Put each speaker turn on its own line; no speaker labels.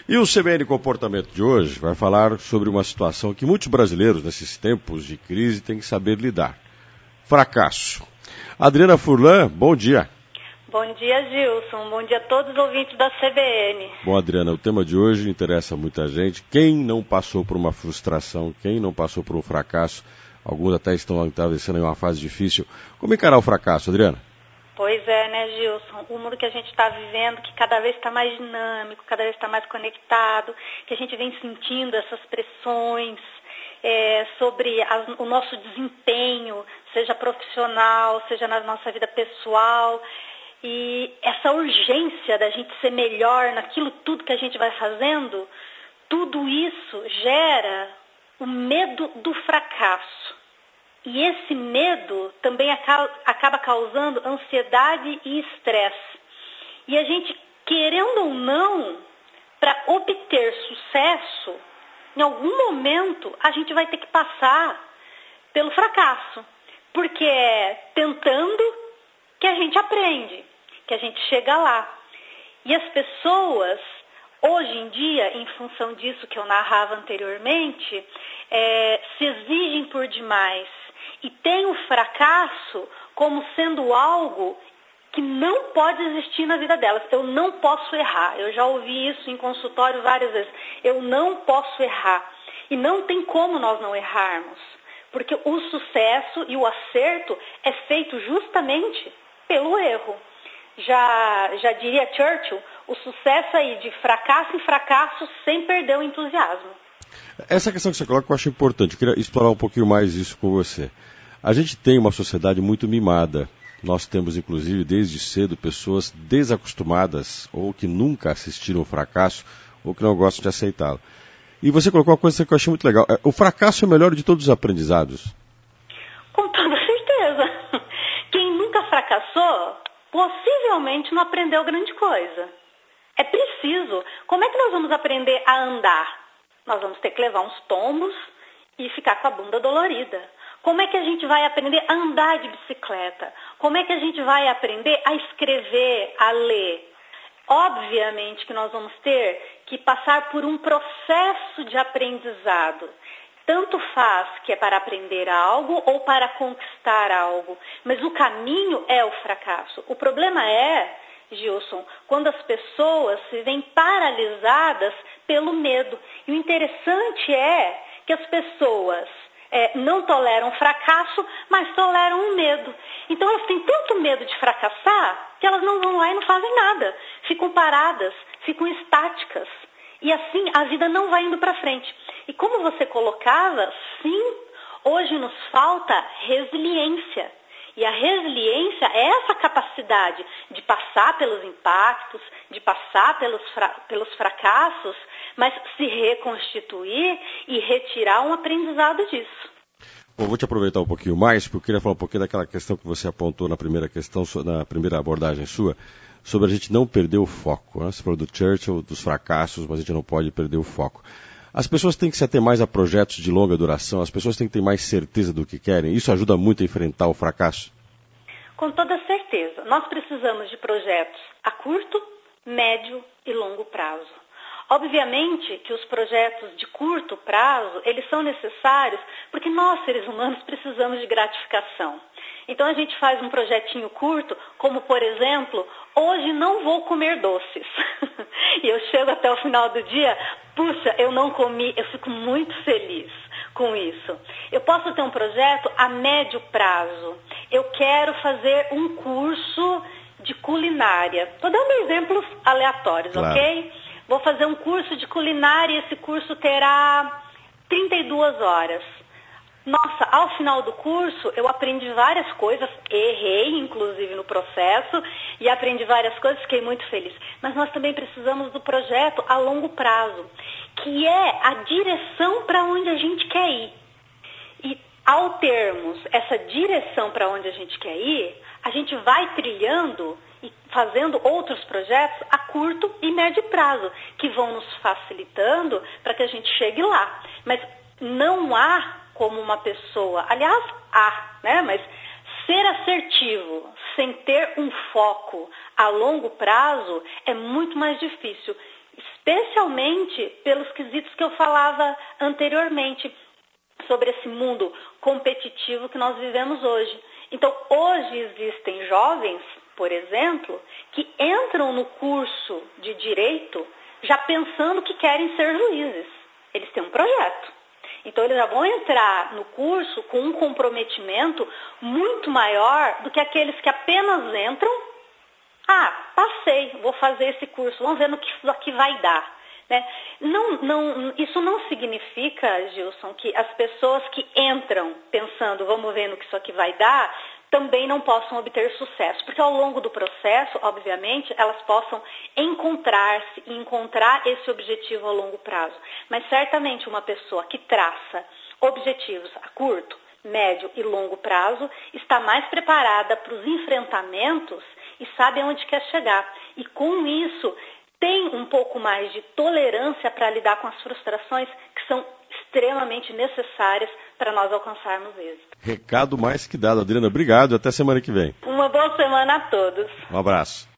E o CBN Comportamento de hoje vai falar sobre uma situação que muitos brasileiros, nesses tempos de crise, têm que saber lidar. Fracasso. Adriana Furlan, bom dia.
Bom dia, Gilson. Bom dia a todos os ouvintes da CBN.
Bom, Adriana, o tema de hoje interessa muita gente. Quem não passou por uma frustração, quem não passou por um fracasso, alguns até estão atravessando uma fase difícil. Como encarar o fracasso, Adriana?
Pois é, né, Gilson? O mundo que a gente está vivendo, que cada vez está mais dinâmico, cada vez está mais conectado, que a gente vem sentindo essas pressões sobre o nosso desempenho, seja profissional, seja na nossa vida pessoal. E essa urgência da gente ser melhor naquilo tudo que a gente vai fazendo, tudo isso gera o medo do fracasso. E esse medo também acaba causando ansiedade e estresse. E a gente, querendo ou não, para obter sucesso, em algum momento a gente vai ter que passar pelo fracasso. Porque é tentando que a gente aprende, que a gente chega lá. E as pessoas, hoje em dia, em função disso que eu narrava anteriormente, se exigem por demais. E tem o fracasso como sendo algo que não pode existir na vida delas. Eu não posso errar. Eu já ouvi isso em consultório várias vezes. Eu não posso errar. E não tem como nós não errarmos. Porque o sucesso e o acerto é feito justamente pelo erro. Já diria Churchill, o sucesso aí de fracasso em fracasso sem perder o entusiasmo.
Essa questão que você coloca eu acho importante. Eu queria explorar um pouquinho mais isso com você. A gente tem uma sociedade muito mimada. Nós temos, inclusive, desde cedo, pessoas desacostumadas ou que nunca assistiram ao fracasso ou que não gostam de aceitá-lo. E você colocou uma coisa que eu achei muito legal. O fracasso é o melhor de todos os aprendizados?
Com toda certeza. Quem nunca fracassou, possivelmente não aprendeu grande coisa. É preciso. Como é que nós vamos aprender a andar? Nós vamos ter que levar uns tombos e ficar com a bunda dolorida. Como é que a gente vai aprender a andar de bicicleta? Como é que a gente vai aprender a escrever, a ler? Obviamente que nós vamos ter que passar por um processo de aprendizado. Tanto faz que é para aprender algo ou para conquistar algo. Mas o caminho é o fracasso. O problema é, Gilson, quando as pessoas se veem paralisadas pelo medo. E o interessante é que as pessoas não toleram fracasso, mas toleram o medo. Então elas têm tanto medo de fracassar que elas não vão lá e não fazem nada. Ficam paradas, ficam estáticas. E assim a vida não vai indo para frente. E como você colocava, sim, hoje nos falta resiliência. E a resiliência é essa capacidade de passar pelos impactos, de passar pelos fracassos, mas se reconstituir e retirar um aprendizado disso.
Bom, vou te aproveitar um pouquinho mais, porque eu queria falar um pouquinho daquela questão que você apontou na primeira questão, na primeira abordagem sua, sobre a gente não perder o foco. Né? Você falou do Churchill, dos fracassos, mas a gente não pode perder o foco. As pessoas têm que se ater mais a projetos de longa duração, as pessoas têm que ter mais certeza do que querem. Isso ajuda muito a enfrentar o fracasso?
Com toda certeza. Nós precisamos de projetos a curto, médio e longo prazo. Obviamente que os projetos de curto prazo, eles são necessários porque nós, seres humanos, precisamos de gratificação. Então a gente faz um projetinho curto, como por exemplo, hoje não vou comer doces. E eu chego até o final do dia, puxa, eu não comi, eu fico muito feliz com isso. Eu posso ter um projeto a médio prazo. Eu quero fazer um curso de culinária. Estou dando exemplos aleatórios, claro. Ok? Vou fazer um curso de culinária e esse curso terá 32 horas. Nossa, ao final do curso eu aprendi várias coisas, errei inclusive no processo e aprendi várias coisas, fiquei muito feliz. Mas nós também precisamos do projeto a longo prazo, que é a direção para onde a gente quer ir. E ao termos essa direção para onde a gente quer ir, a gente vai trilhando e fazendo outros projetos a curto e médio prazo, que vão nos facilitando para que a gente chegue lá. Mas não há como uma pessoa, aliás, há, né? Mas ser assertivo sem ter um foco a longo prazo é muito mais difícil. especialmente pelos quesitos que eu falava anteriormente, sobre esse mundo competitivo que nós vivemos hoje. Então, hoje existem jovens, por exemplo, que entram no curso de Direito já pensando que querem ser juízes. Eles têm um projeto. Então, eles já vão entrar no curso com um comprometimento muito maior do que aqueles que apenas entram. Passei, vou fazer esse curso, vamos ver no que isso aqui vai dar. Né? Isso não significa, Gilson, que as pessoas que entram pensando, vamos ver no que isso aqui vai dar, também não possam obter sucesso. Porque ao longo do processo, obviamente, elas possam encontrar-se e encontrar esse objetivo a longo prazo. Mas certamente uma pessoa que traça objetivos a curto, médio e longo prazo está mais preparada para os enfrentamentos e sabe aonde quer chegar. E com isso tem um pouco mais de tolerância para lidar com as frustrações que são extremamente necessárias para nós alcançarmos êxito.
Recado mais que dado, Adriana. Obrigado e até semana que vem.
Uma boa semana a todos.
Um abraço.